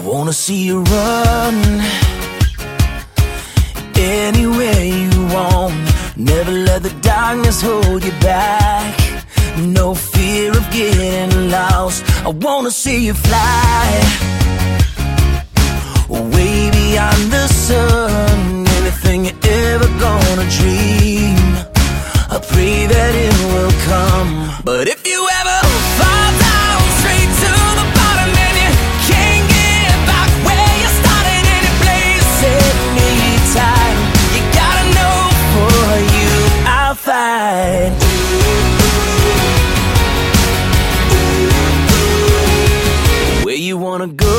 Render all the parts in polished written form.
wanna see you run anywhere you want. Never let the darkness hold you back. No fear of getting lost. I wanna see you fly way beyond the sun. Anything you're ever gonna dream, I pray that it will come. But if you ever fall down straight to the bottom and you can't get back where you started, any place, any time, you gotta know for you I'll fight. Where you wanna go,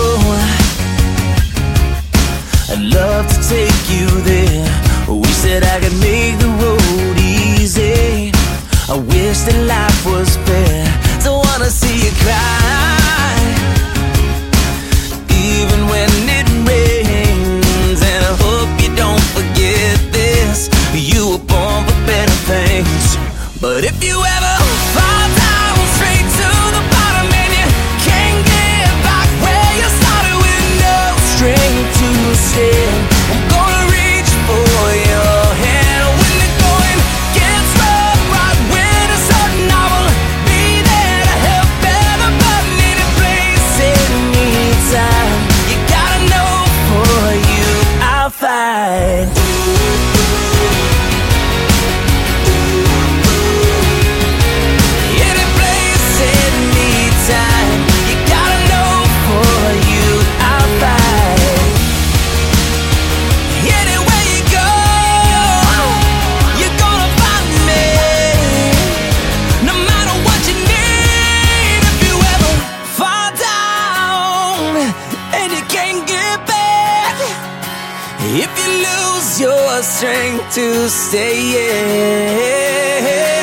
I'd love to take you there. Wish that I could make the road easy. I wish that life was fair. Don't wanna see you cry, even when it rains. And I hope you don't forget this, you were born for better things. But if you ever fall down straight to the bottom and you can't get back where you started with no strength to stand, I'm gonna reach for your hand. When the going gets rough, right when it's hurting, I will be there to help everybody. Any place, any time, you gotta know for you I'll fight. Any place, any time, you gotta know for you I'll fight. Anywhere you go, you're gonna find me. No matter what you need, if you ever fall down and you can't get back, if you lose your strength to stay, yeah.